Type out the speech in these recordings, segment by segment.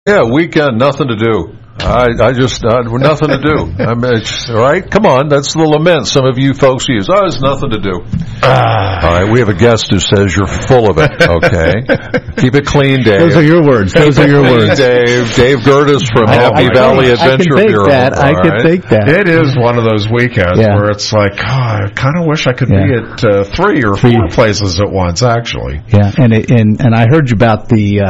Yeah, weekend, nothing to do. I just nothing to do. I mean, right? Come on, that's the lament some of you folks use. Oh, there's nothing to do. All right, we have a guest who says you're full of it. Okay, keep it clean, Dave. Those are your words. Dave Gertis from Happy Valley Adventure Bureau. I can take that. It is one of those weekends where it's like, I kind of wish I could be at 3 or 4 places at once. Actually, yeah. And I heard you about the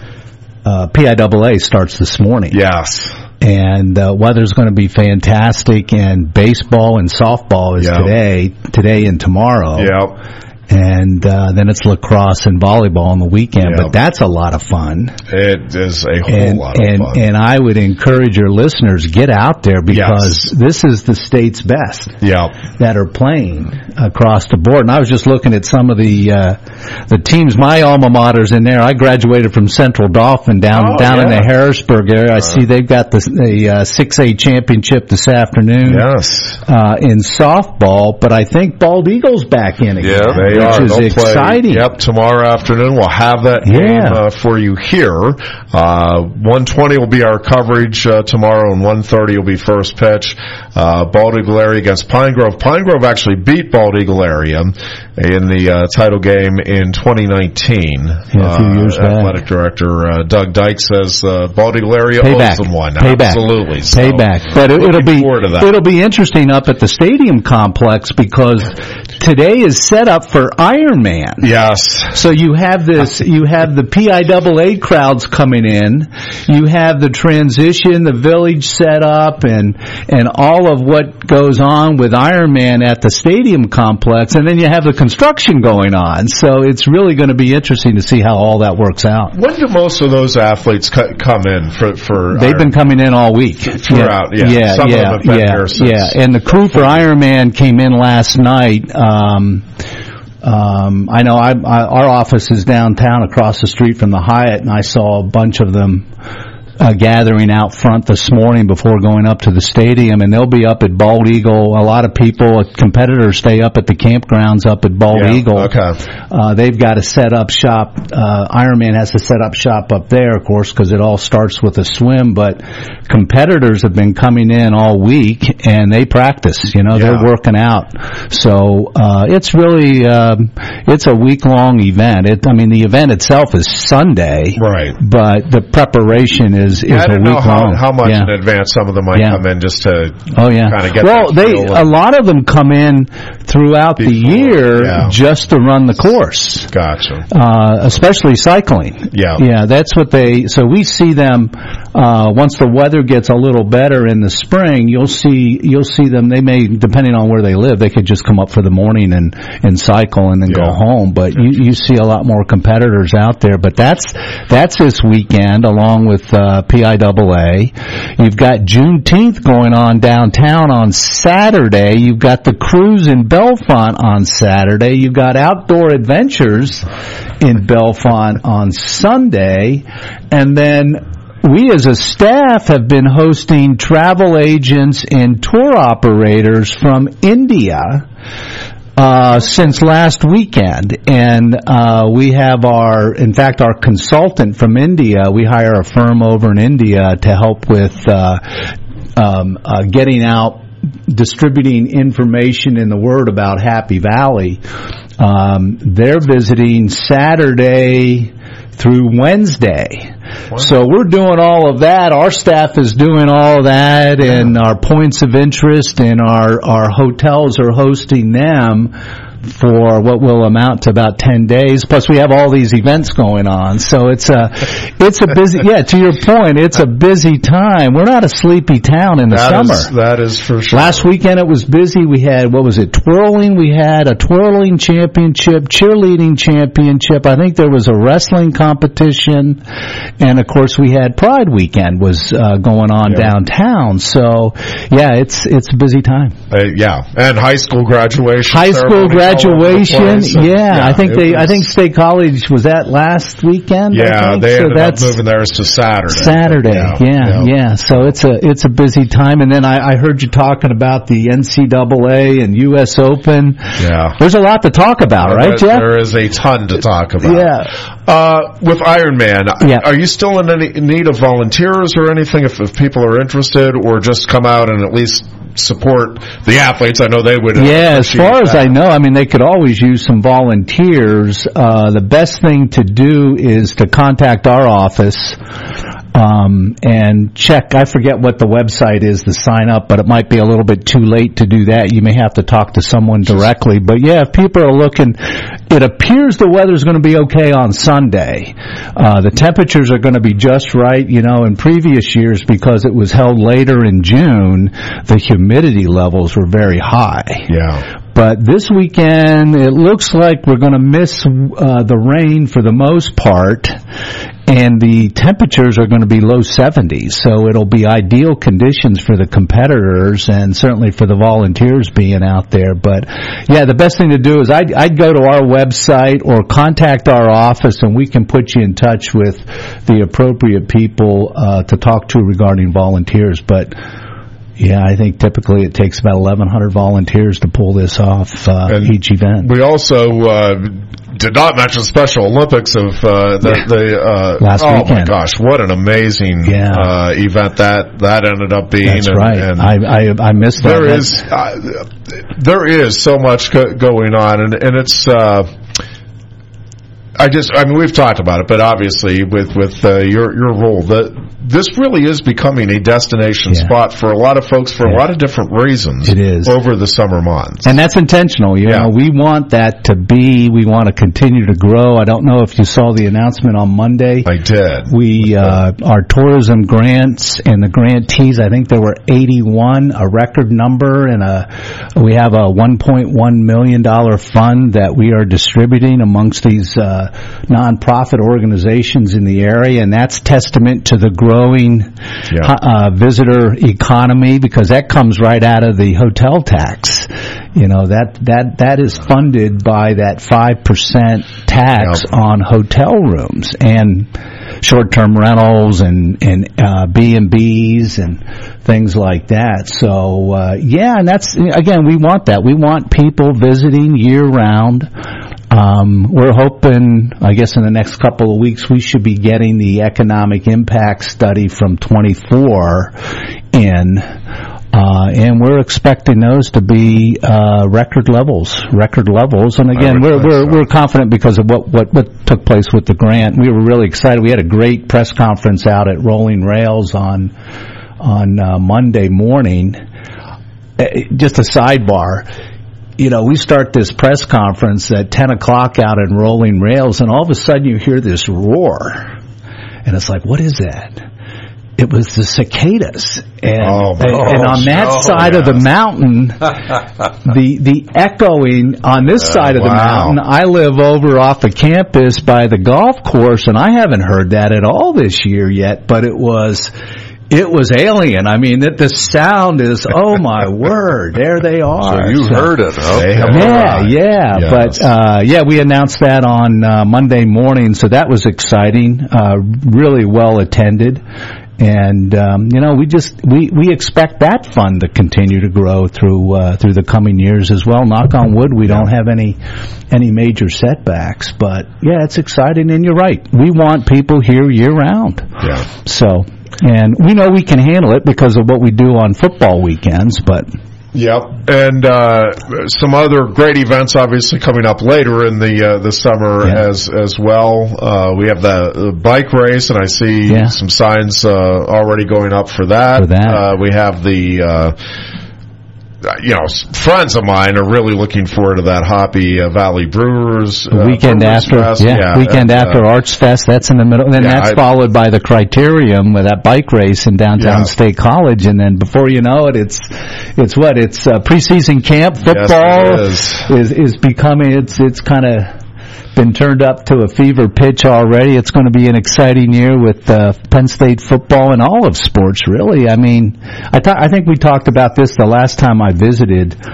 PIAA starts this morning. Yes. And weather's going to be fantastic, and baseball and softball is today and tomorrow. Yep. And then it's lacrosse and volleyball on the weekend, but that's a lot of fun. It is a whole lot of fun. And I would encourage your listeners, get out there, because this is the state's best that are playing across the board. And I was just looking at some of the teams, my alma mater's in there. I graduated from Central Dauphin down in the Harrisburg area. I see they've got the 6A championship this afternoon in softball, but I think Bald Eagle's back in again. Yeah, which is exciting. Yep, tomorrow afternoon we'll have that game for you here. 1:20 will be our coverage tomorrow, and 1:30 will be first pitch. Bald Eagle Area against Pine Grove. Pine Grove actually beat Bald Eagle Area in the title game in 2019. A few years back. Athletic Director Doug Dyke says Bald Eagle Area owes them one. Absolutely. Payback. But it'll be interesting up at the stadium complex, because today is set up for Ironman. Yes. So you have the PIAA crowds coming in, you have the transition, the village set up, and all of what goes on with Ironman at the stadium complex, and then you have the construction going on. So it's really going to be interesting to see how all that works out. When do most of those athletes come in for They've been coming in all week. Throughout, Some of them have been here since. Yeah, and the crew for Ironman came in last night. I know our office is downtown across the street from the Hyatt, and I saw a bunch of them gathering out front this morning before going up to the stadium, and they'll be up at Bald Eagle. A lot of people, competitors, stay up at the campgrounds up at Bald Eagle. Okay. They've got to set up shop. Ironman has to set up shop up there, of course, because it all starts with a swim, but competitors have been coming in all week, and they practice. They're working out. So it's really it's a week-long event. The event itself is Sunday, right? But the preparation is a week long. How much in advance some of them might come in just to kind of get. Well, a lot of them come in throughout the year just to run the course. Gotcha. Especially cycling. Yeah, that's what so we see them once the weather gets a little better in the spring. You'll see them. They may, depending on where they live, they could just come up for the morning and cycle and then go home. But you see a lot more competitors out there. But that's this weekend, along with PIAA. You've got Juneteenth going on downtown on Saturday. You've got the cruise in Bellefonte on Saturday. You've got outdoor adventures in Bellefonte on Sunday. And then we as a staff have been hosting travel agents and tour operators from India since last weekend, and we have our consultant from India. We hire a firm over in India to help with getting out, distributing information and the word about Happy Valley. They're visiting Saturday through Wednesday. Wow. So we're doing all of that. Our staff is doing all of that, and our points of interest and our hotels are hosting them for what will amount to about 10 days. Plus we have all these events going on. So it's a busy, to your point, it's a busy time. We're not a sleepy town in the summer. That is for sure. Last weekend it was busy. We had, twirling? We had a twirling championship, cheerleading championship. I think there was a wrestling competition. And of course we had Pride weekend was going on downtown. So it's a busy time. And high school graduation. graduation. Yeah, I think State College was that last weekend. Yeah, they ended up moving theirs to Saturday. Yeah. So it's a busy time. And then I heard you talking about the NCAA and U.S. Open. Yeah, there's a lot to talk about, right, Jeff? There is a ton to talk about. Yeah. With Ironman, are you still in need of volunteers or anything? If people are interested, or just come out and at least support the athletes? I know they would. As far as I know, I mean, they could always use some volunteers. The best thing to do is to contact our office and check. I forget what the website is to sign up, but it might be a little bit too late to do that. You may have to talk to someone directly. But if people are looking, it appears the weather's going to be okay on Sunday. The temperatures are going to be just right. In previous years, because it was held later in June, the humidity levels were very high. Yeah. But this weekend, it looks like we're going to miss the rain for the most part, and the temperatures are going to be low 70s. So it'll be ideal conditions for the competitors and certainly for the volunteers being out there. But, the best thing to do is I'd go to our website or contact our office, and we can put you in touch with the appropriate people to talk to regarding volunteers. But I think typically it takes about 1,100 volunteers to pull this off each event. We also did not mention Special Olympics of the last weekend. Oh my gosh, what an amazing event that ended up being. That's right. And I missed that. There is so much going on, and it's. We've talked about it, but obviously with your role, this really is becoming a destination spot for a lot of folks for a lot of different reasons. It is over the summer months, and that's intentional. You know, we want that to be. We want to continue to grow. I don't know if you saw the announcement on Monday. I did. We our tourism grants and the grantees. I think there were 81, a record number, and we have a $1.1 million fund that we are distributing amongst these nonprofit organizations in the area, and that's testament to the growing visitor economy, because that comes right out of the hotel tax. That is funded by that 5% tax on hotel rooms and short-term rentals and B&Bs and things like that. So and that's, again, we want that. We want people visiting year-round. We're hoping, I guess in the next couple of weeks, we should be getting the economic impact study from 24 in, and we're expecting those to be record levels. And again, we're confident because of what took place with the grant. We were really excited. We had a great press conference out at Rolling Rails on Monday morning. Just a sidebar. We start this press conference at 10 o'clock out in Rolling Rails, and all of a sudden you hear this roar. And it's like, what is that? It was the cicadas. And on that side of the mountain, the echoing on this side of the mountain, I live over off the campus by the golf course, and I haven't heard that at all this year yet, but it was alien. I mean, the sound is, oh my word, there they are. So you heard it, okay. Yes. But, we announced that on Monday morning, so that was exciting, really well attended. And, we expect that fund to continue to grow through the coming years as well. Knock on wood, we don't have any major setbacks, but it's exciting, and you're right. We want people here year round. Yeah. So, and we know we can handle it because of what we do on football weekends, but. Yep. And some other great events obviously coming up later in the summer as well. We have the bike race, and I see some signs already going up for that. We have the friends of mine are really looking forward to that Hoppy Valley Brewers weekend after Arts Fest. That's in the middle, and then that's followed by the Criterium with that bike race in downtown State College, and then before you know it, it's preseason camp football is becoming it's kind of been turned up to a fever pitch already. It's going to be an exciting year with Penn State football and all of sports, really. I mean, I think we talked about this the last time I visited.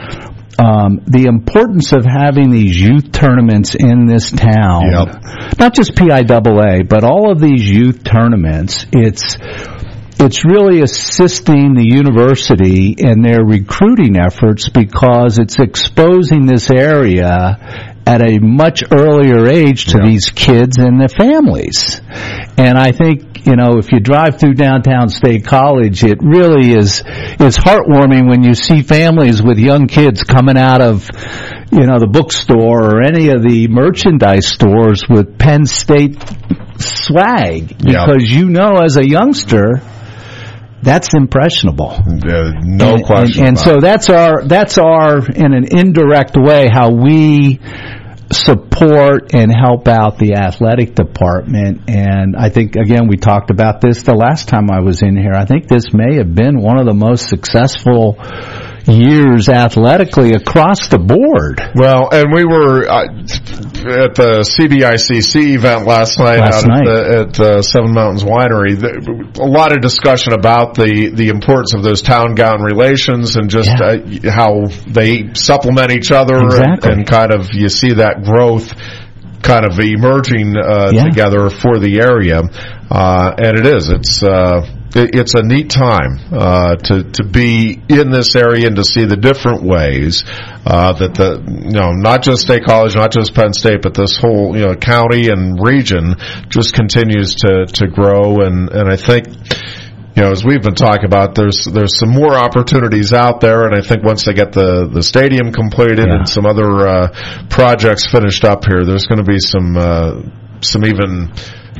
the importance of having these youth tournaments in this town, not just PIAA, but all of these youth tournaments, it's really assisting the university in their recruiting efforts because it's exposing this area at a much earlier age to these kids and their families. And I think, if you drive through downtown State College, it really is heartwarming when you see families with young kids coming out of, the bookstore or any of the merchandise stores with Penn State swag. Because as a youngster, that's impressionable. No question. And so that's our in an indirect way how we support and help out the athletic department. And I think, again, we talked about this the last time I was in here. I think this may have been one of the most successful years athletically across the board. Well, and we were at the CBICC event last night at Seven Mountains Winery. A lot of discussion about the importance of those town-gown relations and just how they supplement each other and kind of you see that growth kind of emerging together for the area. And it's a neat time to be in this area and to see the different ways that not just State College, not just Penn State, but this whole county and region just continues to grow. And I think as we've been talking about, there's some more opportunities out there, and I think once they get the stadium completed and some other projects finished up here, there's going to be some even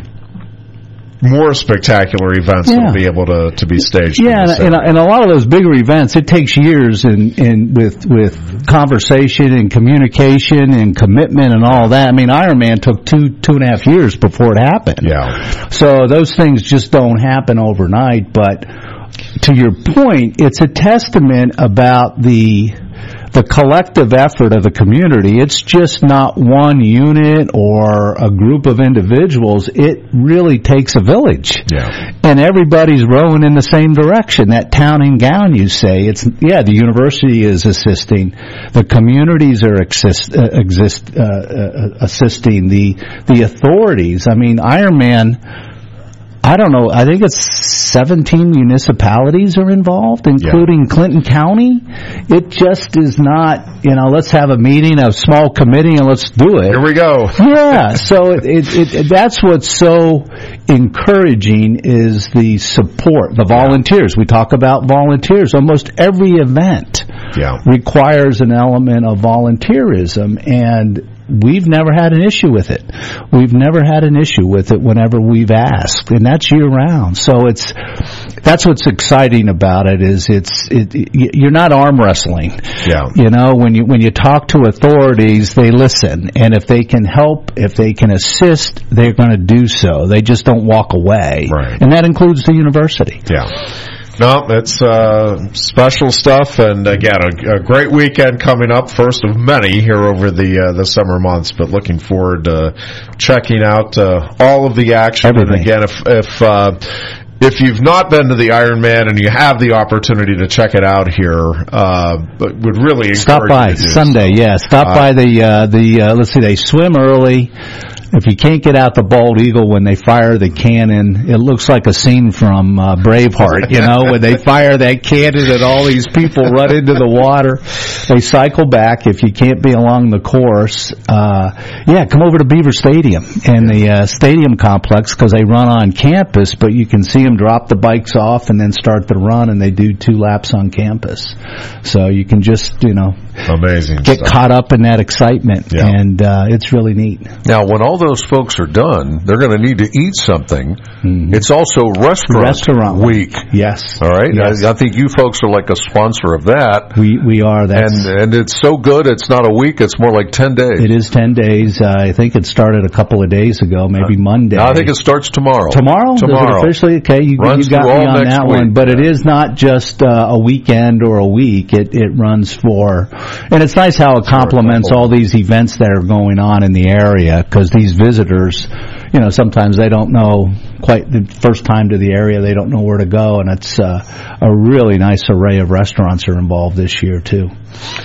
more spectacular events will be able to be staged. And a lot of those bigger events, it takes years and with conversation and communication and commitment and all that. I mean, Ironman took 2.5 years before it happened. So those things just don't happen overnight. But to your point, it's a testament about the collective effort of the community. It's just not one unit or a group of individuals. It really takes a village. And everybody's rowing in the same direction. That town and gown, you say. The university is assisting. The communities are assisting. The authorities. I mean, Ironman, I don't know, I think it's 17 municipalities are involved, including Clinton County. It just is not, let's have a meeting, a small committee, and let's do it. Here we go. So that's what's so encouraging is the support, the volunteers. We talk about volunteers. Almost every event requires an element of volunteerism, and we've never had an issue with it. We've never had an issue with it whenever we've asked, and that's year round. So that's what's exciting about it is you're not arm wrestling. When you talk to authorities, they listen, and if they can help, if they can assist, they're going to do so. They just don't walk away, and that includes the university. No, it's special stuff, and again, a great weekend coming up, first of many here over the summer months. But looking forward to checking out all of the action. Everything. And again, if you've not been to the Ironman and you have the opportunity to check it out here, but would really encourage stop by you to do Sunday. so. Stop by the let's see, they swim early. If you can't get out the Bald Eagle when they fire the cannon, it looks like a scene from Braveheart, when they fire that cannon and all these people run into the water. They cycle back. If you can't be along the course, come over to Beaver Stadium and the stadium complex because they run on campus, but you can see them drop the bikes off and then start the run, and they do 2 laps on campus. So you can just, amazing get stuff. Caught up in that excitement, and it's really neat. Now, when all those folks are done, they're going to need to eat something. It's also restaurant week. Yes. All right. Yes. I think you folks are like a sponsor of that. We are. And it's so good. It's not a week. It's more like 10 days. It is 10 days. I think it started a couple of days ago, maybe Monday. No, I think it starts tomorrow. Tomorrow? Officially? Okay, you got me on that one. But it is not just a weekend or a week. It runs for, and it's nice how it complements all these events that are going on in the area, because these visitors, sometimes they don't know quite the first time to the area. They don't know where to go, and it's a really nice array of restaurants are involved this year too.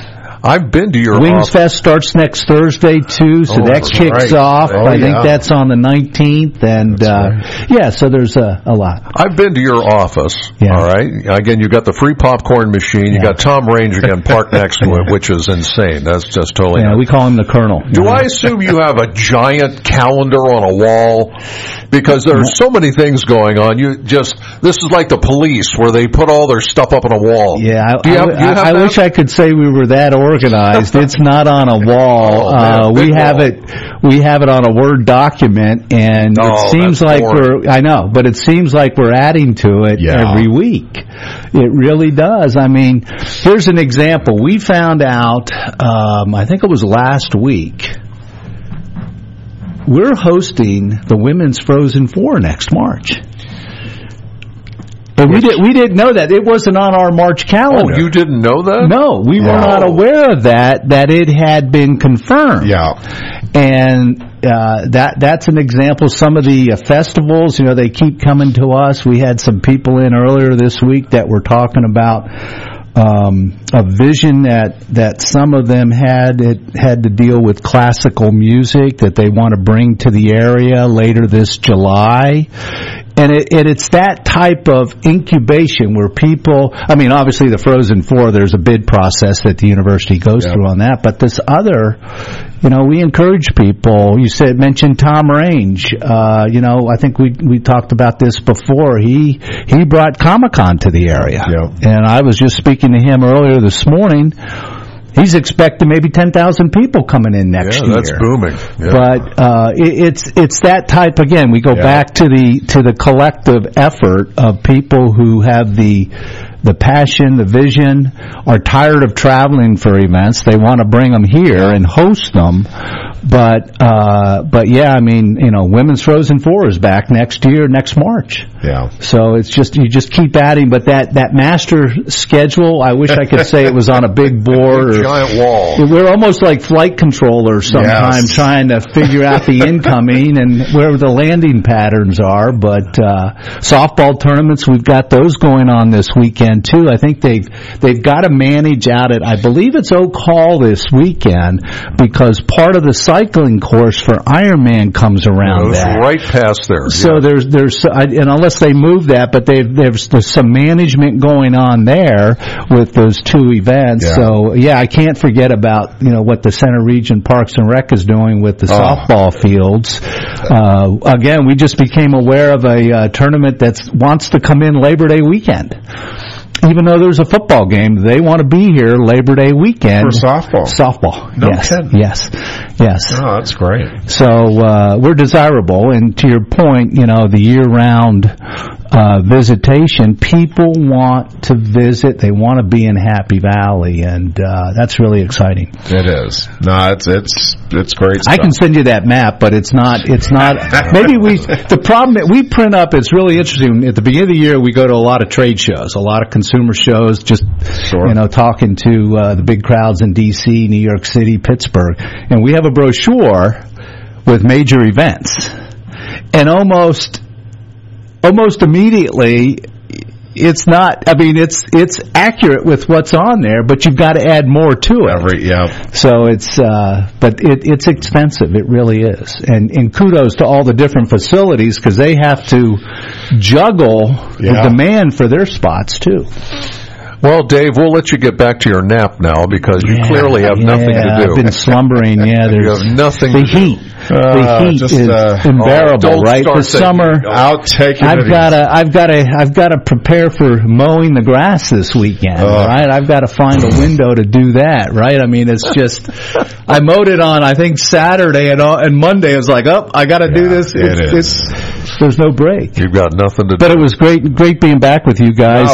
I've been to your Wings Fest starts next Thursday too, so that kicks off. I think that's on the 19th, and so there's a lot. I've been to your office. All right, again, you got the free popcorn machine. You got Tom Range again parked next to it, which is insane. That's just totally. Yeah, we call him the Colonel. Do I assume you have a giant calendar on a wall? Because there are so many things going on. This is like the police where they put all their stuff up on a wall. Yeah, I wish I could say we were that organized. It's not on a wall. We have it on a Word document, and it seems like but it seems like we're adding to it every week. It really does. I mean, here's an example. We found out, I think it was last week, we're hosting the Women's Frozen Four next March. And we didn't know that. It wasn't on our March calendar. Oh, you didn't know that? No, we were not aware of that it had been confirmed. Yeah. And that's an example. Some of the festivals, they keep coming to us. We had some people in earlier this week that were talking about a vision that some of them had to deal with classical music that they want to bring to the area later this July. And it's that type of incubation where people, obviously the Frozen Four, there's a bid process that the university goes through on that, but this other, we encourage people. You mentioned Tom Range. I think we talked about this before. He brought Comic-Con to the area. Yeah. And I was just speaking to him earlier this morning. He's expecting maybe 10,000 people coming in next year. That's booming. Yeah. But it's that type again. We go back to the collective effort of people who have the passion, the vision, are tired of traveling for events. They want to bring them here and host them. But Women's Frozen Four is back next March. Yeah. So it's you just keep adding, but that master schedule, I wish I could say it was on a big board or giant wall. We're almost like flight controllers sometimes trying to figure out the incoming and where the landing patterns are. But softball tournaments, we've got those going on this weekend too. I think they've got to manage out at, I believe it's Oak Hall this weekend, because part of the cycling course for Ironman comes around that. Right past there. So there's and unless they move that, but there's some management going on there with those two events. Yeah. So I can't forget about what the Center Region Parks and Rec is doing with the softball fields. Again, we just became aware of a tournament that wants to come in Labor Day weekend. Even though there's a football game, they want to be here Labor Day weekend. For softball. Softball. No yes. kidding. Yes. Oh, that's great. So, we're desirable. And to your point, the year-round visitation, people want to visit. They want to be in Happy Valley, and that's really exciting. It is. No, it's great stuff. I can send you that map, but it's not. Maybe the problem that we print up, it's really interesting. At the beginning of the year, we go to a lot of trade shows, a lot of consumer shows, just talking to the big crowds in D.C., New York City, Pittsburgh, and we have a brochure with major events, and almost immediately, it's not. It's accurate with what's on there, but you've got to add more to it. So but it's expensive. It really is. And kudos to all the different facilities, because they have to juggle the demand for their spots too. Well, Dave, we'll let you get back to your nap now, because you clearly have nothing to do. I've been slumbering. You have nothing to do. The heat is unbearable, right? The summer, I've got to prepare for mowing the grass this weekend, right? I've got to find a window to do that, right? It's just, I mowed it on, I think, Saturday, and Monday I was like, I got to do this. There's no break. You've got nothing to do. But it was great being back with you guys,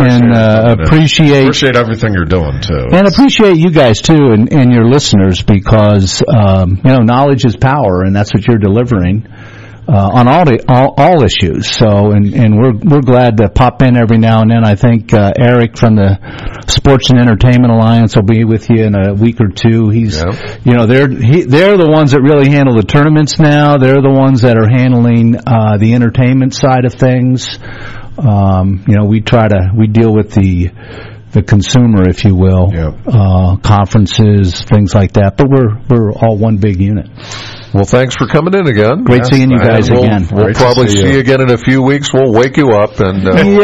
appreciate everything you're doing too. And appreciate you guys too, and your listeners, because knowledge is power, and that's what you're delivering on all issues. So, and we're glad to pop in every now and then. I think Eric from the Sports and Entertainment Alliance will be with you in a week or two. He's, they're the ones that really handle the tournaments now. They're the ones that are handling the entertainment side of things. We deal with the the consumer, if you will, conferences, things like that. But we're all one big unit. Well, thanks for coming in again. Great seeing you guys again. We'll probably see you again in a few weeks. We'll wake you up and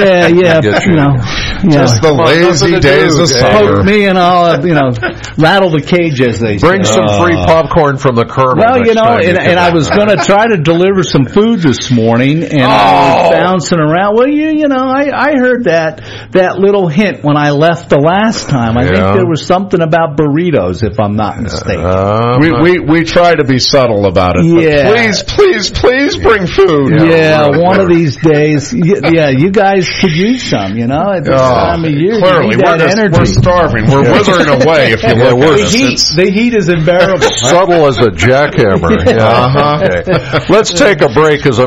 just the lazy days of summer. Poke me and I'll rattle the cage, as they say. Bring some free popcorn from the Colonel. Well, and I was going to try to deliver some food this morning, and I was bouncing around. Well, I heard that little hint when I left the last time. I think there was something about burritos, if I'm not mistaken. We try to be subtle about it. Yeah. Please bring food. One of these days. You guys could use some, at this time of year. Clearly, we're starving. We're withering away, if you look at us. The heat is unbearable. Subtle as a jackhammer. Okay. Let's take a break as